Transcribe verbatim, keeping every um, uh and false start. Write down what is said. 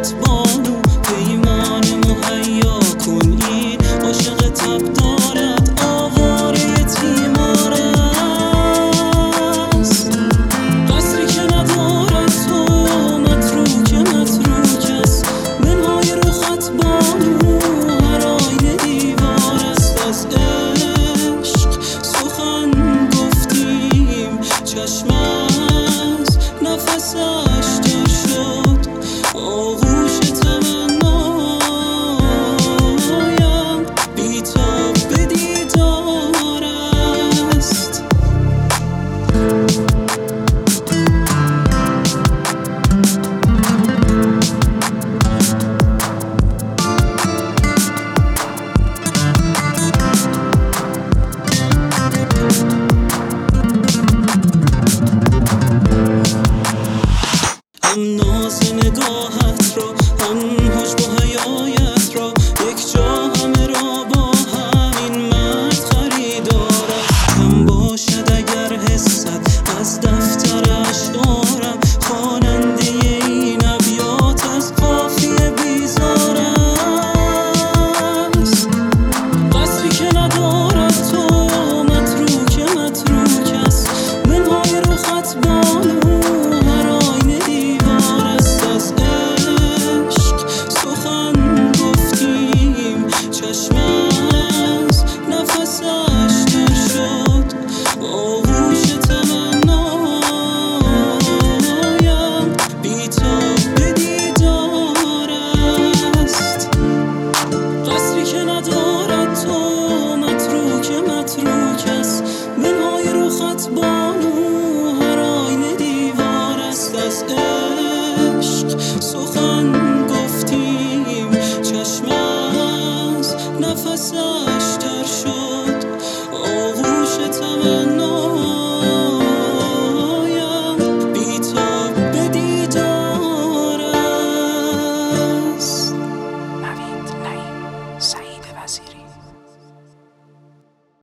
روخت بانو پیمان مهیا کن این عاشق تب دارد آواره تیمار است قصری که ندارد تو متروک متروک است منهای روخت بانو هر آینه دیوار است از عشق سخن گفتیم چشم از نفسش جا شد آغوش تمنایم بی‌تاب به دیدار است هم ناز نگاهت را هم حجب و حیایت را یک جا همه را با همین مرد خریدار است هم باشد اگر حست از دفتر اشعارم خواننده این ابیات از قافیه بیزار است قصری که ندارد تو متروک متروک است منهای روخت بانو هر آینه دیوار است از عشق سخن گفتیم چشم از نفسش در شد آغوش تمنایم بی‌تاب به دیدار است قصری که ندارد تو متروک متروک است منهای روخت بانو هر آینه دیوار است از عشق سخن گفتیم چشم از نفسش